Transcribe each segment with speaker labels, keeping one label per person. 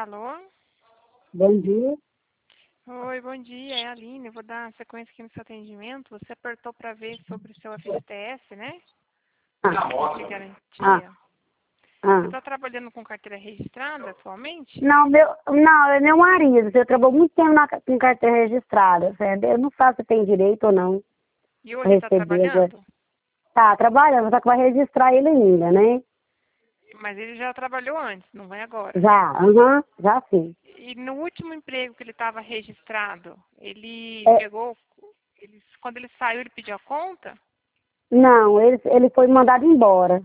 Speaker 1: Alô?
Speaker 2: Bom dia.
Speaker 1: Oi, bom dia, é a Aline. Eu vou dar sequência aqui no seu atendimento. Você apertou para ver sobre o seu FGTS, né? De garantia. Você está trabalhando com carteira registrada atualmente?
Speaker 2: Não, é meu marido. Você trabalhou muito tempo com carteira registrada. Eu não sabe se tem direito ou não.
Speaker 1: E hoje está trabalhando?
Speaker 2: Tá trabalhando, só que vai registrar ele ainda, né?
Speaker 1: Mas ele já trabalhou antes, não vai agora?
Speaker 2: Já sim.
Speaker 1: E no último emprego que ele estava registrado, ele pegou, quando ele saiu, ele pediu a conta?
Speaker 2: Não, ele foi mandado embora.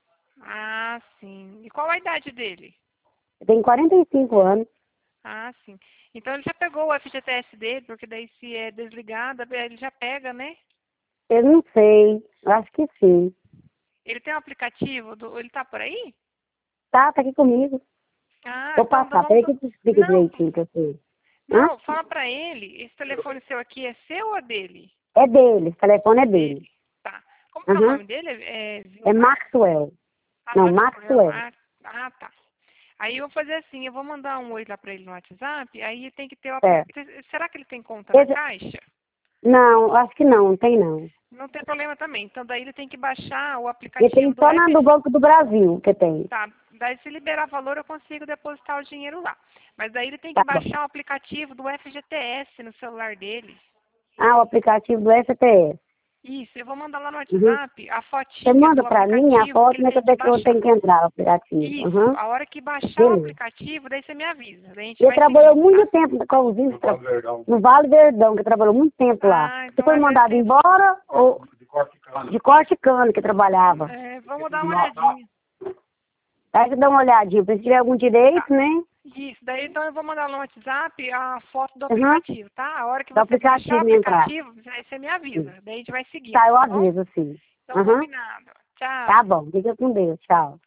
Speaker 1: Ah, sim. E qual a idade dele?
Speaker 2: Ele tem 45 anos.
Speaker 1: Ah, sim. Então ele já pegou o FGTS dele, porque daí se é desligada, ele já pega, né?
Speaker 2: Eu não sei, eu acho que sim.
Speaker 1: Ele tem um aplicativo, ele tá por aí?
Speaker 2: Tá aqui comigo.
Speaker 1: Ah,
Speaker 2: Vou
Speaker 1: então
Speaker 2: passar, peraí
Speaker 1: vamos...
Speaker 2: que eu te explico
Speaker 1: Não,
Speaker 2: direitinho pra você. Hã?
Speaker 1: não, fala pra ele, esse telefone seu aqui é seu ou é dele?
Speaker 2: É dele, o telefone é dele.
Speaker 1: Dele. Tá. Como que é o nome dele?
Speaker 2: É
Speaker 1: Vilmar?
Speaker 2: Maxwell.
Speaker 1: Ah,
Speaker 2: Não,
Speaker 1: Maxwell.
Speaker 2: Maxwell.
Speaker 1: Tá. Aí eu vou fazer assim, eu vou mandar um oi lá pra ele no WhatsApp, aí tem que ter o
Speaker 2: Certo.
Speaker 1: aplicativo. Será que ele tem conta na Caixa?
Speaker 2: Não, acho que não tem não.
Speaker 1: Não tem problema também. Então daí ele tem que baixar o
Speaker 2: Ele tem
Speaker 1: aplicativo do
Speaker 2: só na do
Speaker 1: FG.
Speaker 2: Banco do Brasil que tem.
Speaker 1: Tá. Daí se liberar valor eu consigo depositar o dinheiro lá. Mas daí ele tem que
Speaker 2: Tá bom.
Speaker 1: baixar o aplicativo do FGTS no celular dele.
Speaker 2: Ah, o aplicativo do FTS.
Speaker 1: Isso, eu vou mandar lá no WhatsApp a
Speaker 2: Você
Speaker 1: fotinha
Speaker 2: manda
Speaker 1: do
Speaker 2: pra mim a
Speaker 1: aplicativo que
Speaker 2: foto,
Speaker 1: ele
Speaker 2: mas
Speaker 1: tem que
Speaker 2: eu
Speaker 1: baixar.
Speaker 2: tenho que entrar no aplicativo.
Speaker 1: Isso, a hora que baixar o
Speaker 2: Beleza.
Speaker 1: aplicativo, daí você me avisa. Daí a gente
Speaker 2: Ele
Speaker 1: vai
Speaker 2: trabalhou
Speaker 1: seguindo,
Speaker 2: muito
Speaker 1: tá?
Speaker 2: tempo com os índios, no Vale Verdão, que trabalhou muito tempo lá.
Speaker 1: Ah,
Speaker 2: Você
Speaker 1: então
Speaker 2: foi
Speaker 1: às vezes
Speaker 2: mandado
Speaker 1: tem...
Speaker 2: embora ou de corte e cano que trabalhava?
Speaker 1: vamos dar uma olhadinha.
Speaker 2: Aí você dá uma olhadinha, se tiver algum direito,
Speaker 1: Tá.
Speaker 2: né?
Speaker 1: Isso, daí então eu vou mandar no WhatsApp a foto do aplicativo, tá? A hora que
Speaker 2: Do
Speaker 1: você baixar o
Speaker 2: aplicativo entrar.
Speaker 1: aplicativo, aí você me avisa. Daí a gente vai seguindo,
Speaker 2: Tá, eu
Speaker 1: tá bom?
Speaker 2: aviso, sim.
Speaker 1: Então combinado. Tchau.
Speaker 2: Tá bom, fica com Deus, tchau.